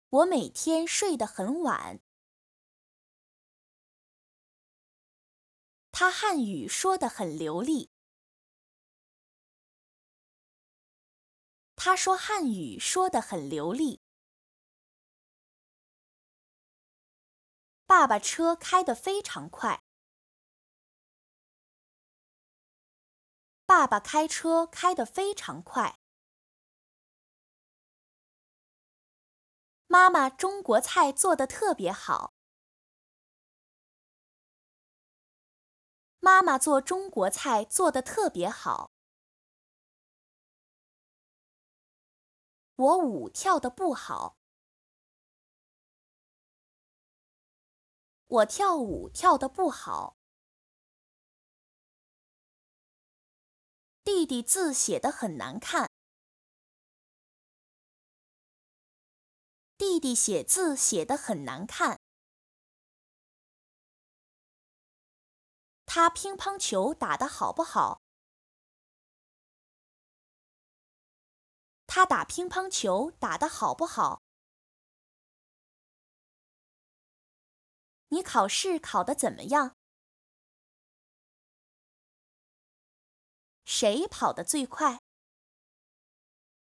我每天睡得很晚。他汉语说得很流利。他说汉语说得很流利。爸爸车开得非常快。爸爸开车开得非常快。妈妈中国菜做得特别好。妈妈做中国菜做得特别好。我舞跳得不好。我跳舞跳得不好。弟弟字写得很难看。弟弟写字写得很难看。他乒乓球打得好不好？他打乒乓球打得好不好？你考试考得怎么样？谁跑得最快？